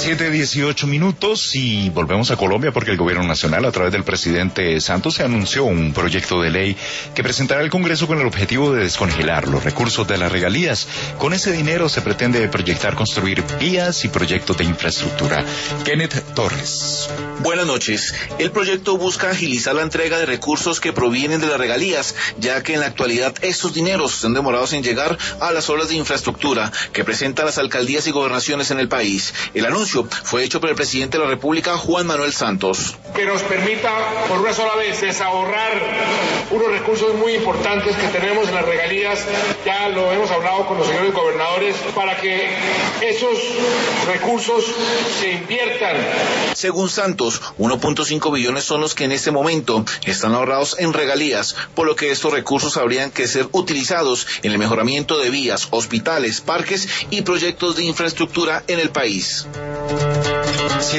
7:18 y volvemos a Colombia porque el gobierno nacional, a través del presidente Santos, se anunció un proyecto de ley que presentará al Congreso con el objetivo de descongelar los recursos de las regalías. Con ese dinero se pretende proyectar construir vías y proyectos de infraestructura. Kenneth Torres. Buenas noches. El proyecto busca agilizar la entrega de recursos que provienen de las regalías, ya que en la actualidad estos dineros están demorados en llegar a las obras de infraestructura que presentan las alcaldías y gobernaciones en el país. El anuncio fue hecho por el presidente de la República, Juan Manuel Santos. Que nos permita por una sola vez desahorrar unos recursos muy importantes que tenemos en las regalías, ya lo hemos hablado con los señores gobernadores, para que esos recursos se inviertan. Según Santos, 1.5 billones son los que en este momento están ahorrados en regalías, por lo que estos recursos habrían que ser utilizados en el mejoramiento de vías, hospitales, parques y proyectos de infraestructura en el país.